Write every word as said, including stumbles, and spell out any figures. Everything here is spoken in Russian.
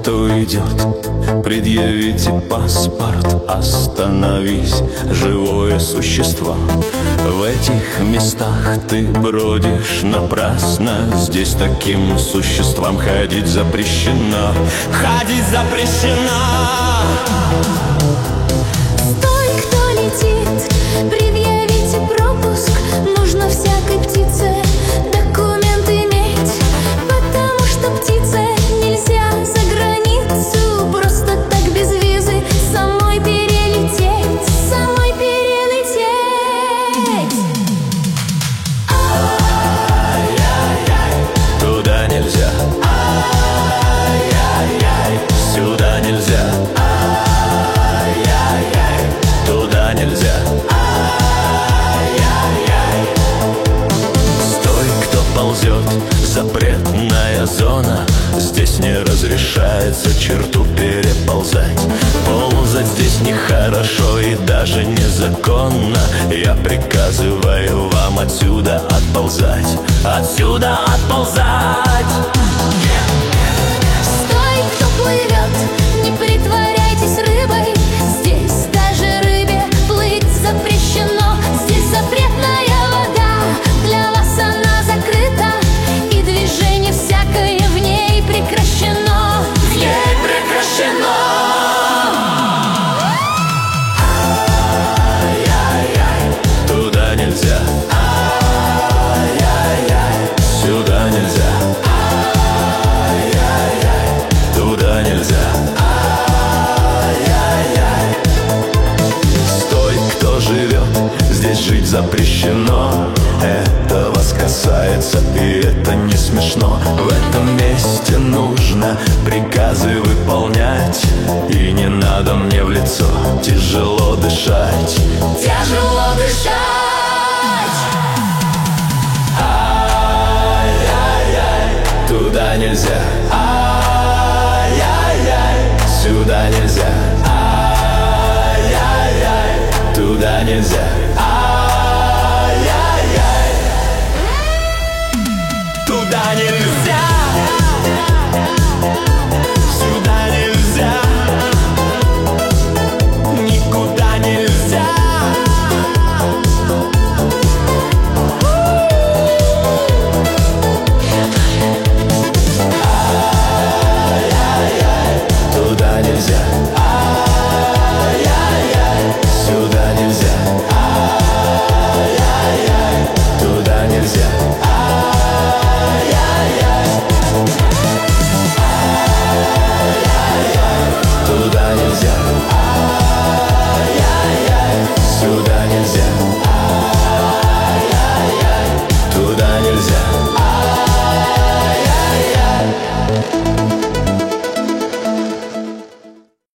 кто идет, предъявите паспорт, остановись, живое существо. В этих местах ты бродишь напрасно, здесь таким существам ходить запрещено. Ходить запрещено. Стой, кто летит, предъявите пропуск, нужно всякой птице документ иметь, потому что птице нельзя за границу просто так без визы самой перелететь, самой перелететь. Ай-яй-яй, туда нельзя. Ай-яй-яй, сюда нельзя. Ай-яй-яй, туда нельзя. Ай-яй-яй. Стой, кто ползет, запретная зона. Здесь не разрешается черту переползать. Ползать здесь нехорошо и даже незаконно. Я приказываю вам отсюда отползать. Отсюда отползать. Стой, кто плывет, не притворяйтесь рыбой, здесь даже рыбе плыть запрещено. Здесь запретная вода, для вас она закрыта, и движение всякое в ней прекращено. В ней прекращено. Ай-яй-яй, туда нельзя. Ай-яй-яй, сюда нельзя. Ай-яй-яй, туда нельзя. Ай-яй-яй. Стой, кто живет, здесь жить запрещено. Это вас касается, и это не смешно. В этом месте нужно приказы выполнять, и не надо мне в лицо тяжело дышать. Тяжело дышать. Ай-яй-яй, туда нельзя. Ай-яй-яй, сюда нельзя. Ай-яй-яй, туда нельзя.